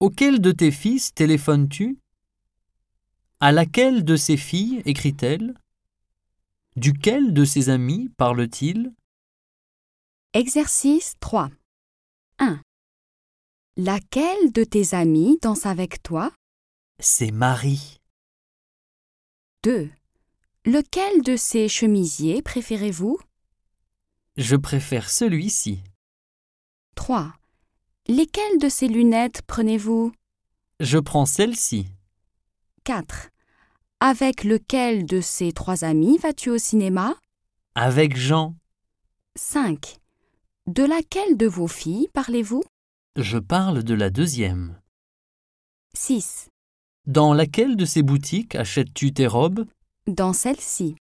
Auquel de tes fils téléphones-tu? À laquelle de ses filles écrit-elle? Duquel de ses amis parle-t-il? Exercice 3. 1. Laquelle de tes amis danse avec toi? C'est Marie. 2. Lequel de ces chemisiers préférez-vous? Je préfère celui-ci. 3. Lesquelles de ces lunettes prenez-vous? Je prends celle-ci. 4. Avec lequel de ces 3 amis vas-tu au cinéma? Avec Jean. 5. De laquelle de vos filles parlez-vous? Je parle de la deuxième. 6. Dans laquelle de ces boutiques achètes-tu tes robes? Dans celle-ci.